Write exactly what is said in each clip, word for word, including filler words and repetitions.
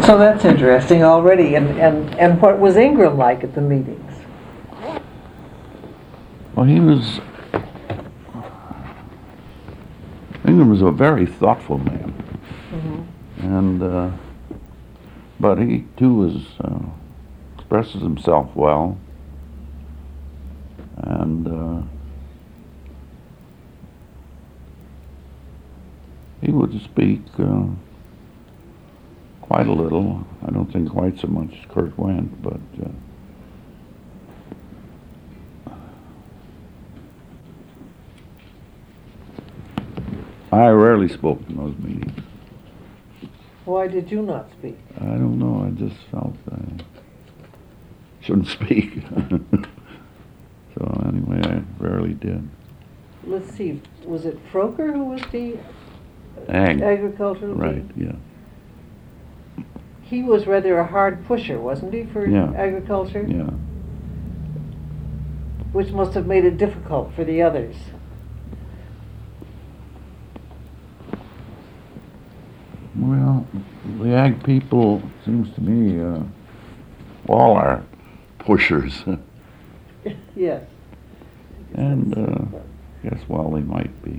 So that's interesting already. And, and, and what was Ingram like at the meetings? Well, he was, Ingram was a very thoughtful man. Mm-hmm. And, uh, but he too was, uh, expresses himself well. And, uh, he would speak, uh, quite a little. I don't think quite so much as Kurt Wendt, but, uh, I rarely spoke in those meetings. Why did you not speak? I don't know. I just felt I shouldn't speak. So anyway, I rarely did. Let's see. Was it Froker who was the Ag. agricultural Right, dean? yeah. He was rather a hard pusher, wasn't he, for Yeah. agriculture? Yeah. Which must have made it difficult for the others. Well, the ag people, seems to me, uh, all are pushers. Yes. And, uh, yes, well, they might be.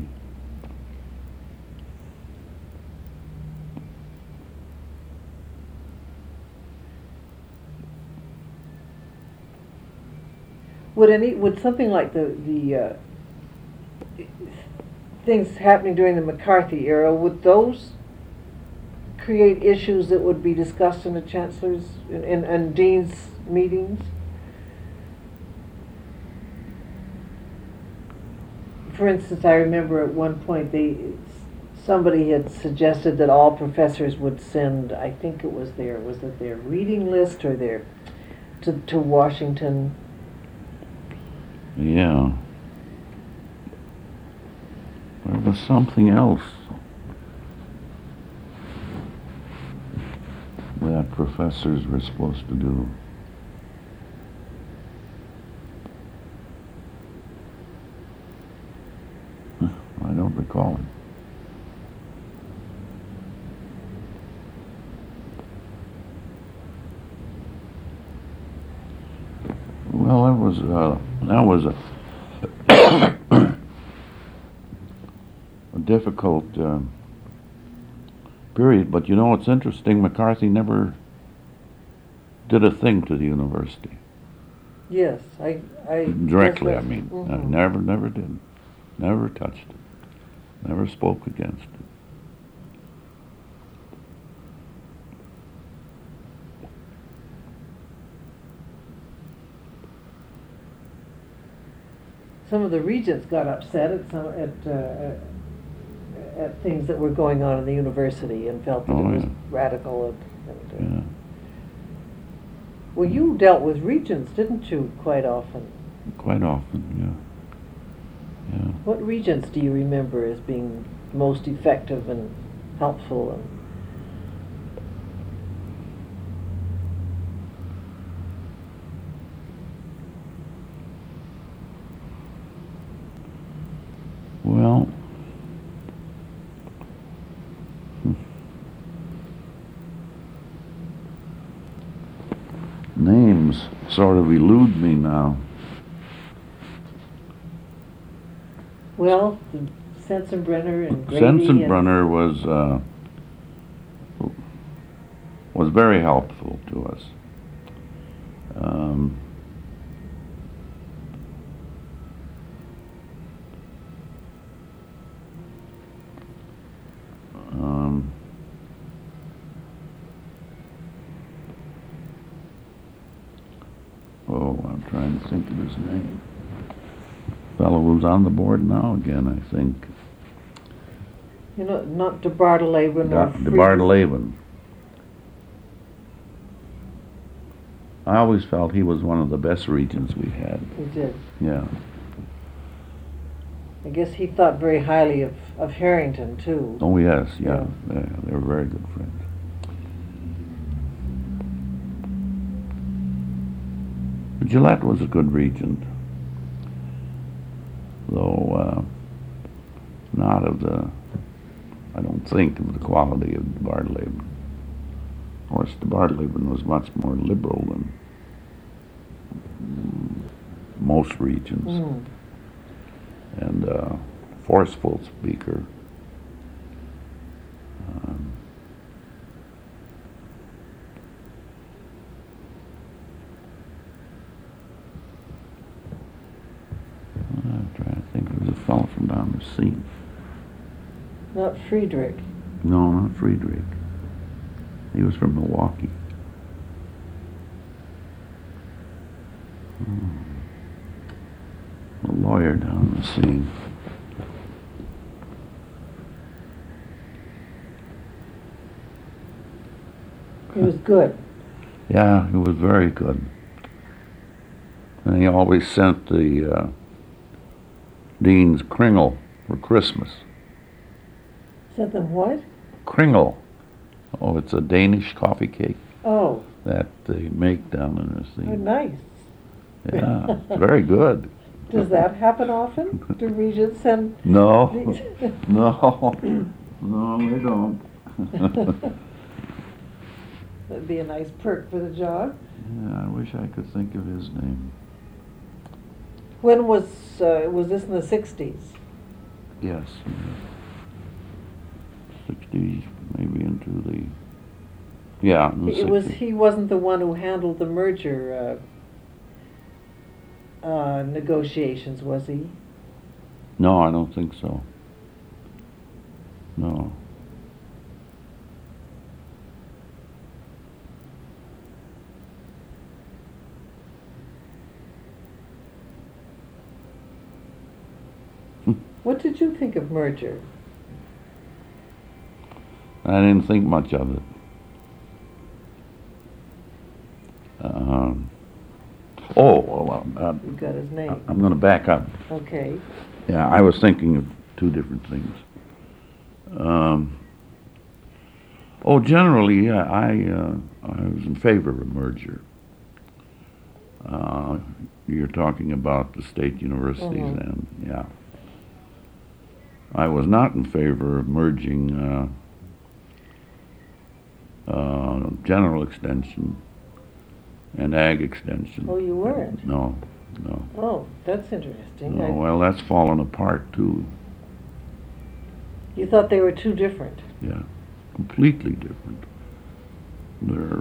Would any would something like the the uh, things happening during the McCarthy era, would those create issues that would be discussed in the chancellor's and, and, and dean's meetings? For instance, I remember at one point they somebody had suggested that all professors would send, I think it was their was it their reading list or their to to Washington. Yeah. There was something else that professors were supposed to do. I don't recall it. Well, that was uh, that was a, a difficult uh, period. But you know, it's interesting. McCarthy never did a thing to the university. Yes, I, I directly. I yes, mean, mm-hmm. uh, never, never did, never touched it, never spoke against it. Some of the regents got upset at some at uh, at things that were going on in the university and felt that Oh, it was yeah. radical. And, and, uh, Yeah. Well, you dealt with regents, didn't you, quite often? Quite often, yeah. Yeah. What regents do you remember as being most effective and helpful? And Well, hmm. names sort of elude me now. well, the Sensenbrenner and Grady. Sensenbrenner was uh, was very helpful to us. Um, um, oh, I'm trying to think of his name. Fellow who's on the board now again, I think. You know, not de Bartoleben or De Bartoleben. I always felt he was one of the best regents we had. He did. Yeah. I guess he thought very highly of, of Harrington, too. Oh, yes, yeah. Yeah. yeah. They were very good friends. Gillette was a good regent, though uh, not of the, I don't think, of the quality of Bartoleben. course, the Bartleben was much more liberal than most regions, Mm. and uh, forceful speaker. Um, I'm trying to think. There was a fellow from down the scene. Not Friedrich. No, not Friedrich. He was from Milwaukee. Hmm. A lawyer down the scene. He was good. Yeah, he was very good. And he always sent the uh, deans Kringle for Christmas. Said them what? Kringle. Oh, it's a Danish coffee cake Oh, that they make down in this oh, thing. nice. Yeah, it's very good. Does that happen often? Do regents send No, these? no, no, they don't. That'd be a nice perk for the job. Yeah, I wish I could think of his name. When was, uh, was this in the sixties? Yes. Sixties, maybe into the, yeah, in the It was, sixties. he wasn't the one who handled the merger, uh, uh, negotiations, was he? No, I don't think so. No. What did you think of merger? I didn't think much of it. Um, oh, well, uh, You got his name. I'm going to back up. Okay. Yeah, I was thinking of two different things. Um, oh, generally, yeah, I uh, I was in favor of merger. Uh, you're talking about the state universities, Mhm. and yeah, I was not in favor of merging uh, uh, general extension and ag extension. Oh, you weren't? No, no. Oh, that's interesting. No, I- well, that's fallen apart too. You thought they were too different. Yeah, completely different. Their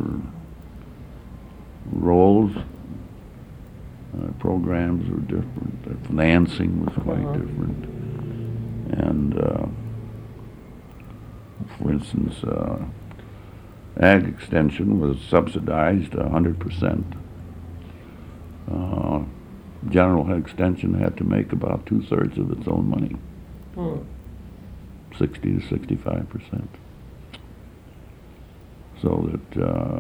roles, uh, programs were different. Their financing was quite Uh-huh. different. And, uh, for instance, uh, ag extension was subsidized one hundred percent. Uh, general extension had to make about two-thirds of its own money. Hmm. sixty to sixty-five percent. So that uh,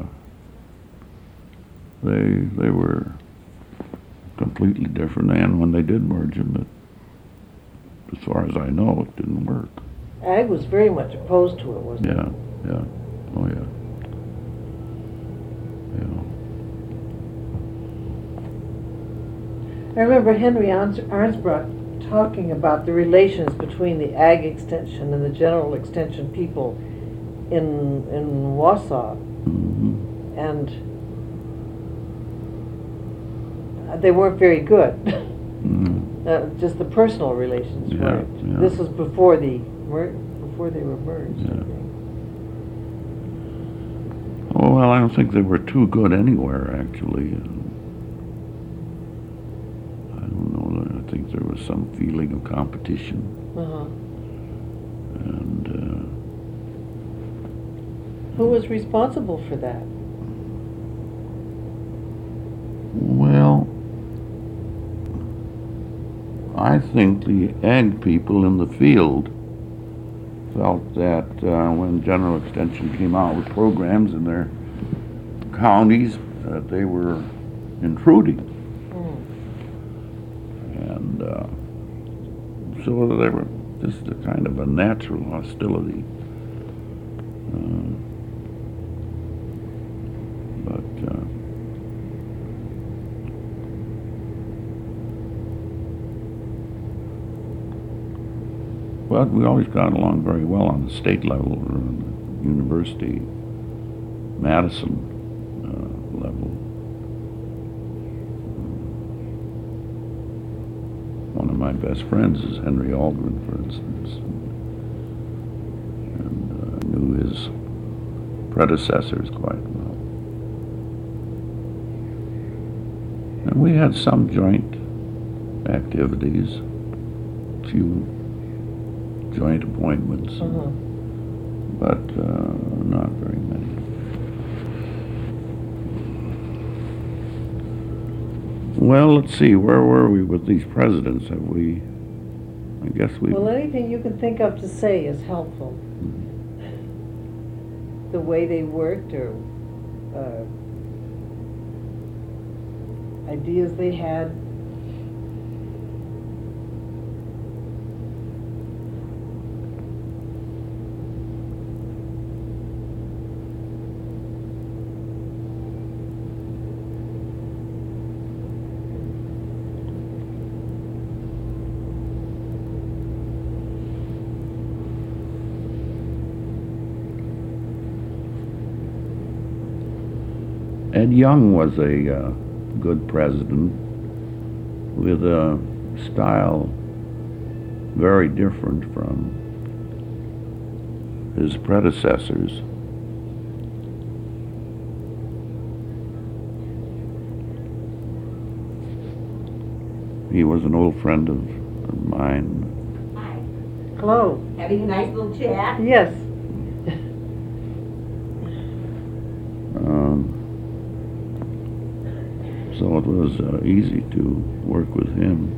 they they were completely different, and when they did merge them, it, as far as I know, it didn't work. Ag was very much opposed to it, wasn't Yeah, it? yeah, oh yeah, yeah. I remember Henry Arns- Arnsbrock talking about the relations between the ag extension and the general extension people in in Wausau, Mm-hmm. and they weren't very good. Mm-hmm. uh, just the personal relations Yeah, weren't. yeah. This was before the mer- before they were merged. I Yeah. think. Oh well, I don't think they were too good anywhere, actually. I don't know. I think there was some feeling of competition. Uh-huh. And uh, Who was responsible for that? well, I think the ag people in the field felt that uh, when General Extension came out with programs in their counties, that they were intruding. Hmm. And uh, so they were just a kind of a natural hostility. Uh, but uh, but we always got along very well on the state level or on the university. Madison uh, level. One of my best friends is Henry Aldrin, for instance, and uh, knew his predecessors quite well. And we had some joint activities, few joint appointments, Uh-huh. but uh, not very many. Well, let's see, where were we with these presidents? Have we, I guess we... Well, anything you can think of to say is helpful. The way they worked, or uh, ideas they had. Ed Young was a uh, good president with a style very different from his predecessors. He was an old friend of, of mine. Hi. Hello. Having a nice little chat? Yes. Um, so it was uh, easy to work with him.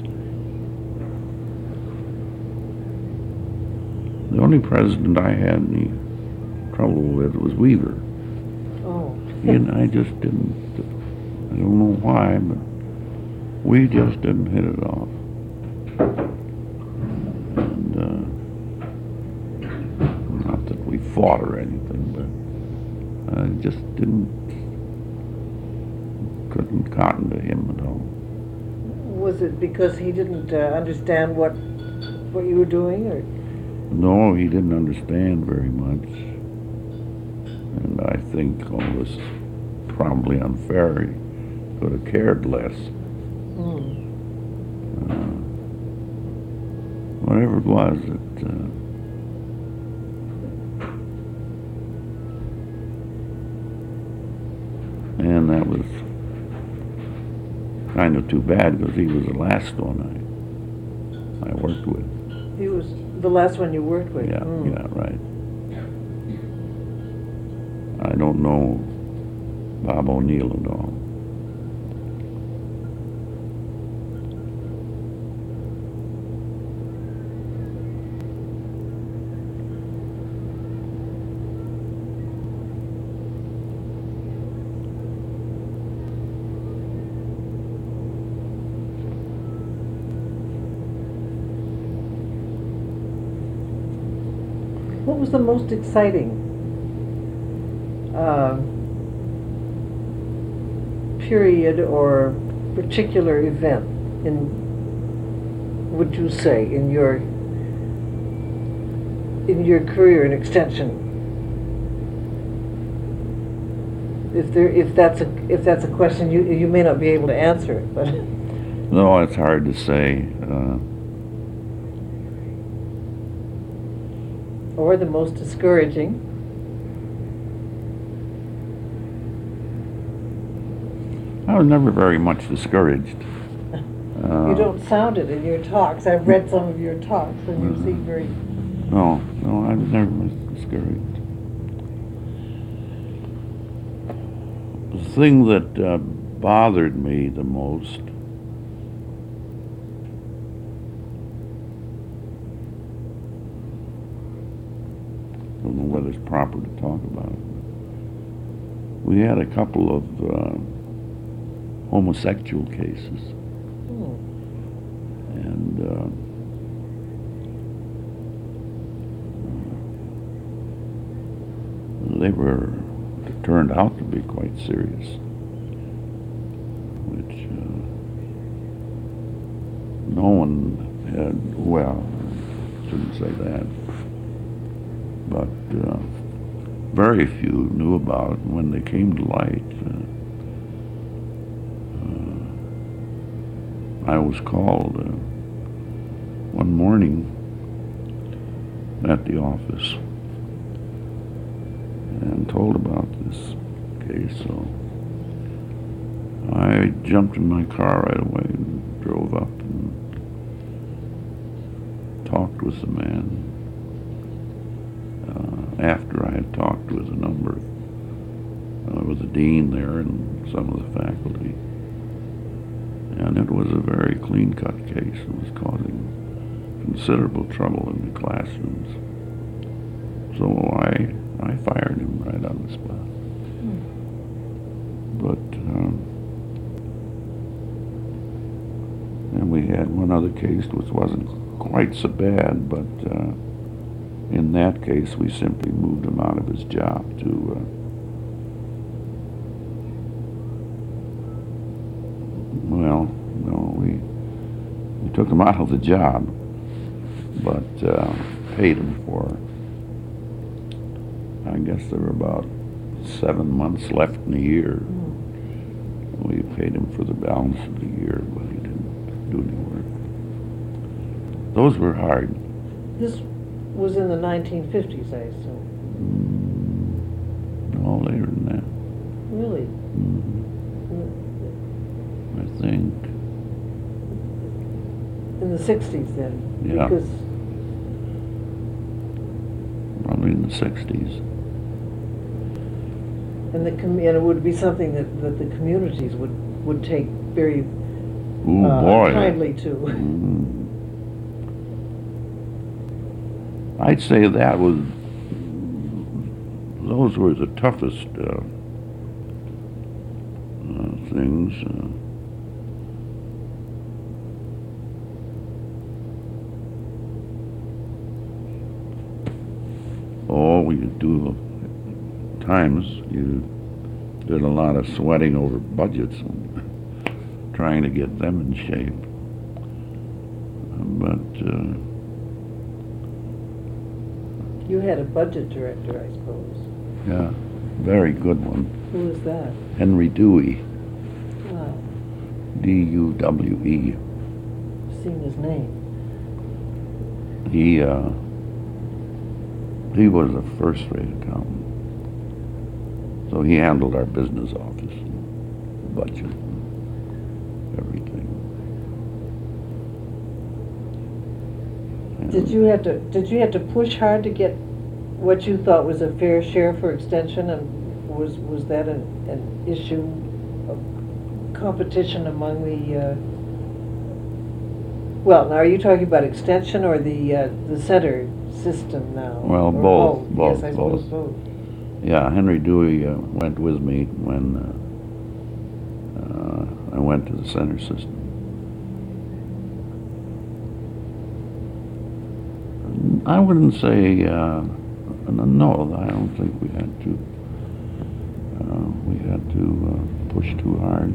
The only president I had any trouble with was Weaver. Oh. And I just didn't, I don't know why, but we just didn't hit it off. And, uh, not that we fought or anything, but I just didn't, couldn't cotton to him at all. Was it because he didn't uh, understand what what you were doing, or? No, he didn't understand very much. And I think all this probably unfair. He could have cared less. Mm. Uh, whatever it was, it, uh, and that was kind of too bad because he was the last one I I worked with. He was the last one you worked with. Yeah, Mm. yeah, right. I don't know Bob O'Neill at all. What was the most exciting uh, period or particular event in, would you say, in your in your career in extension? If there, if that's a if that's a question, you you may not be able to answer it, but No, it's hard to say. Uh, or the most discouraging. I was never very much discouraged. Uh, You don't sound it in your talks. I've read some of your talks, and you seem very. No, no, I was never much discouraged. The thing that uh, bothered me the most I don't know whether it's proper to talk about it. We had a couple of uh, homosexual cases, Hmm. and uh, they were it turned out to be quite serious, which uh, no one had. Well, I shouldn't say that. But uh, very few knew about when they came to light. Uh, uh, I was called uh, one morning at the office and told about this case, so I jumped in my car right away and drove up and talked with the man. Uh, after I had talked with a number, uh, with the dean there and some of the faculty, and it was a very clean-cut case. It was causing considerable trouble in the classrooms. So I I fired him right on the spot. Hmm. But um, and we had one other case which wasn't quite so bad, but uh, in that case we simply moved him out of his job to uh, well, no, we we took him out of the job, but uh, paid him for, I guess there were about seven months left in the year. Mm. We paid him for the balance of the year, but he didn't do any work. Those were hard. This was in the nineteen fifties, I assume. Mm, no, later than that. Really? Mm-hmm. I think. In the sixties, then? Yeah. Because probably in the sixties. And the com- and it would be something that, that the communities would, would take very Ooh, uh, boy. kindly to. Mm. I'd say that was, those were the toughest uh, uh, things. Uh, oh, we could do, times you did a lot of sweating over budgets and trying to get them in shape. But uh, you had a budget director, I suppose. yeah, very good one. Who was that? Henry Dewey. Wow. D U W E. Seen his name. He uh, he was a first-rate accountant. So he handled our business office, budget, everything. And Did you have to did you have to push hard to get what you thought was a fair share for extension, and was was that an, an issue of competition among the uh, well, now are you talking about extension or the uh, the center system now? Well, Or both, both, Yes, I suppose both. both. Yeah, Henry Dewey uh, went with me when uh, uh, I went to the center system. I wouldn't say, uh, no, I don't think we had to. Uh, we had to uh, push too hard.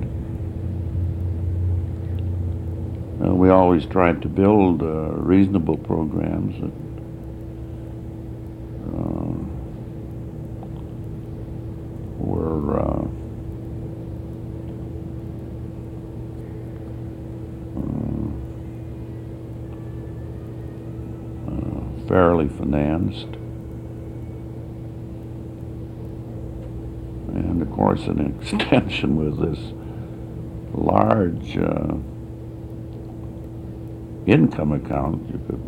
Uh, we always tried to build uh, reasonable programs that uh, were uh, uh, uh, fairly financed. And of course an extension with this large uh, income account, you could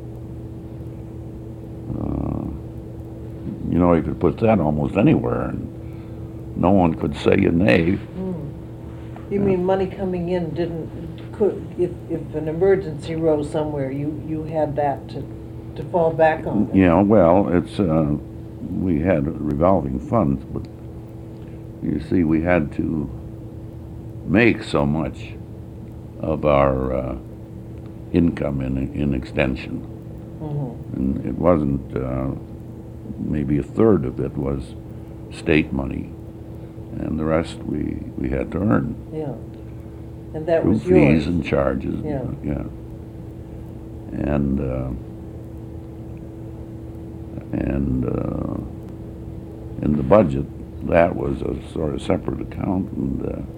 uh, you know, you could put that almost anywhere and no one could say a nay. Mm. You mean money coming in didn't, could, if, if an emergency rose somewhere, you, you had that to, to fall back on? Yeah, well, it's, uh, we had revolving funds, but you see, we had to make so much of our uh, income in, in extension. Mm-hmm. And it wasn't, uh, maybe a third of it was state money. And the rest we, we had to earn. Yeah. And that through was yours. fees and charges. Yeah. Yeah. And, uh, and uh, in the budget, that was a sort of separate account, and, uh,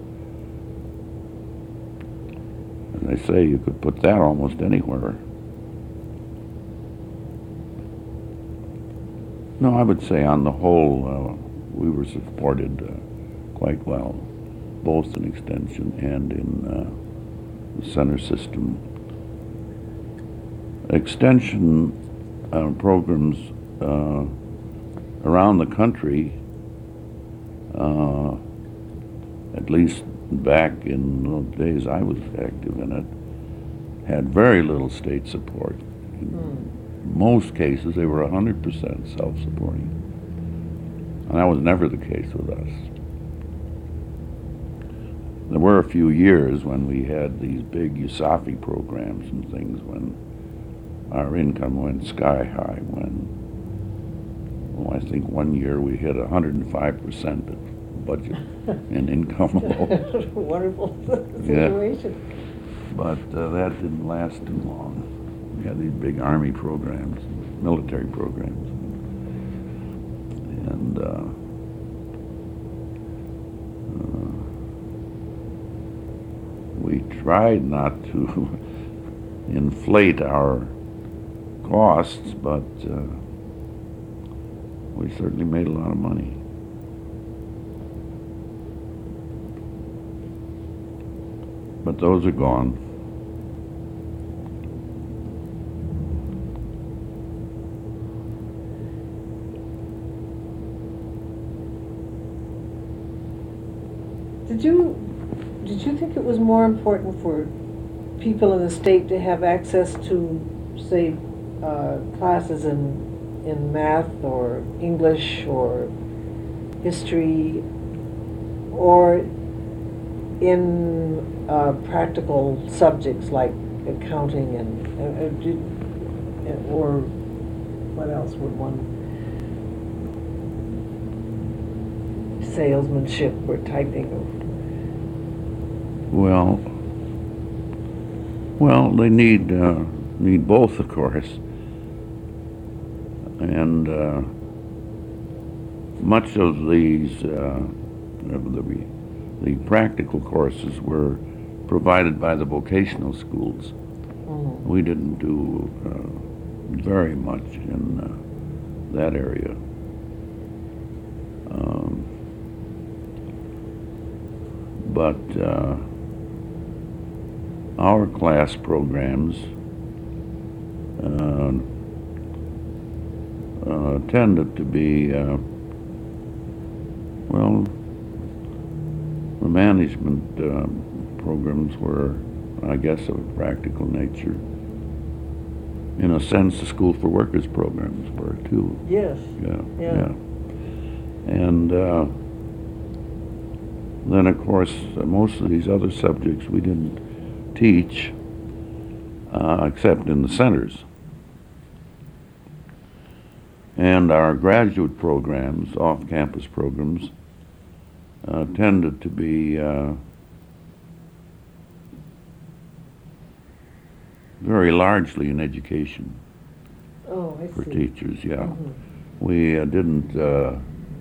and they say you could put that almost anywhere. No, I would say on the whole, uh, we were supported uh, quite well, both in extension and in uh, the center system. Extension uh, programs uh, around the country, uh, at least back in the days I was active in it, had very little state support. In most cases, they were one hundred percent self-supporting. And that was never the case with us. There were a few years when we had these big U S A F I programs and things when our income went sky high, when, well, I think one year we hit one hundred five percent of budget in income alone. Wonderful situation. Yeah. But uh, that didn't last too long. We had these big army programs, military programs. And uh, uh, we tried not to inflate our costs, but uh, we certainly made a lot of money. But those are gone. Did you, did you think it was more important for people in the state to have access to, say, uh, classes in, in math or English or history, or in uh, practical subjects like accounting and, uh, uh, did, uh, or what else would one, salesmanship or typing? Well, well, they need uh, need both, of course, and uh, much of these uh, the the practical courses were provided by the vocational schools. Mm-hmm. We didn't do uh, very much in uh, that area. Um, but uh, our class programs uh, uh, tended to be, uh, well, the management uh, programs were, I guess, of a practical nature. In a sense, the School for Workers programs were too. Yes. Yeah. Yeah. yeah. And uh, then, of course, uh, most of these other subjects we didn't teach, uh, except in the centers. And our graduate programs, off-campus programs, uh, tended to be uh, very largely in education Oh, I for see. teachers, yeah. Mhm. We uh, didn't, uh,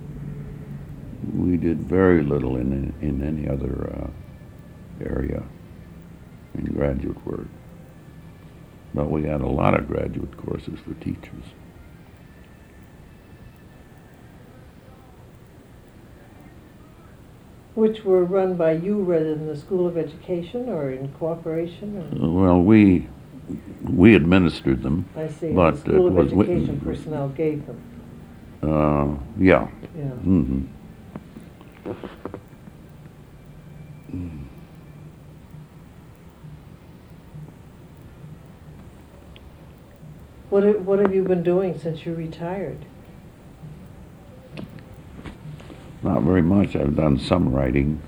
we did very little in, in any other uh, area in graduate work. But we had a lot of graduate courses for teachers. Which were run by you rather than the School of Education, or in cooperation? Or? Uh, Well, we, we administered them. I see. But The School it of was wi- Education personnel gave them. Uh, yeah. Yeah. Mm-hmm. What have, what have you been doing since you retired? Not very much. I've done some writing.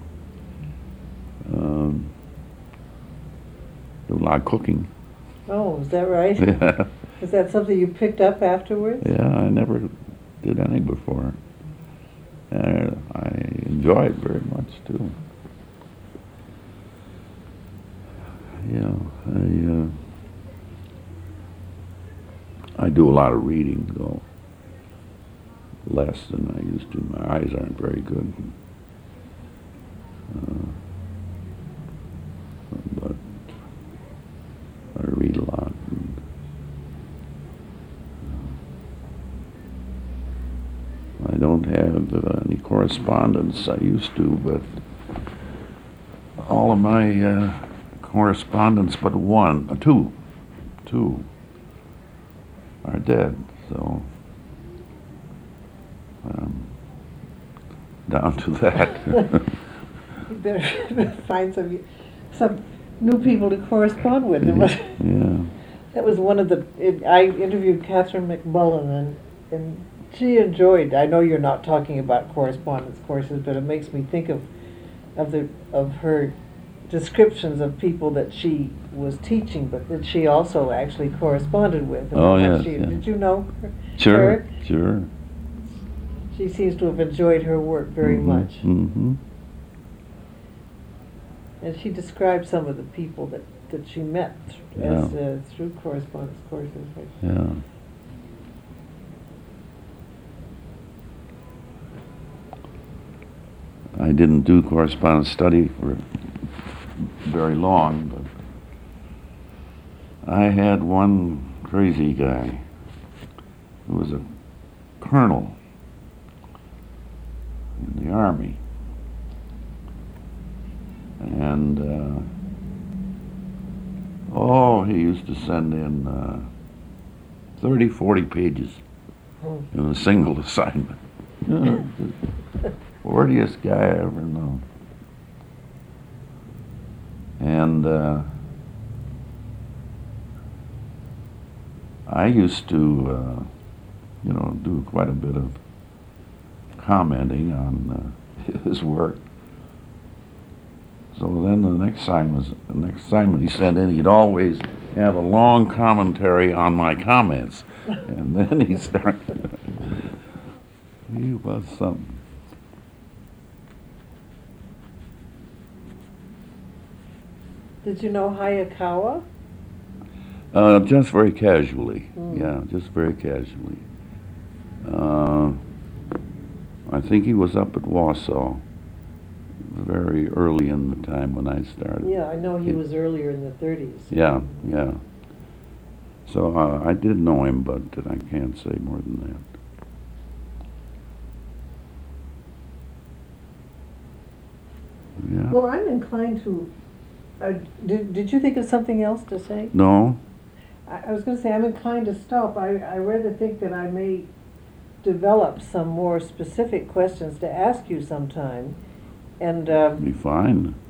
Um, do a lot of cooking. Oh, is that right? Yeah. Is that something you picked up afterwards? Yeah, I never did any before. Uh, I enjoy it very much too. Yeah, I uh, I do a lot of reading though. A less than I used to. My eyes aren't very good. Uh, but I read a lot. And, uh, I don't have uh, any correspondence. I used to, but all of my uh, correspondence but one, uh, two, two are dead. So um, down to that. You better find some some new people to correspond with. Yeah, yeah. That was one of the. It, I interviewed Catherine McMullen, and and she enjoyed. I know you're not talking about correspondence courses, but it makes me think of of the of her descriptions of people that she was teaching, but that she also actually corresponded with. And Oh, how yes, she- yeah. Did you know her? Sure, her? sure. She seems to have enjoyed her work very Mhm, much. mhm. And she described some of the people that, that she met th- as Yeah. uh, through correspondence courses. Like, Yeah. I didn't do correspondence study for very long, but I had one crazy guy who was a colonel in the Army. And, uh, oh, he used to send in uh, thirty, forty pages Hmm. in a single assignment. The wordiest guy I ever known. And uh, I used to, uh, you know, do quite a bit of commenting on uh, his work. So then the next assignment, was, the next assignment he sent in, he'd always have a long commentary on my comments. And then he started, he was something. Did you know Hayakawa? Uh, just very casually, Mm. yeah, just very casually. Uh, I think he was up at Wausau very early in the time when I started. Yeah, I know he Yeah. was earlier in the thirties. Yeah, yeah. So uh, I did know him, but I can't say more than that. Yeah. Well, I'm inclined to. Uh, did, did you think of something else to say? No? I, I was going to say I'm inclined to stop. I, I rather think that I may develop some more specific questions to ask you sometime. And um, Be fine.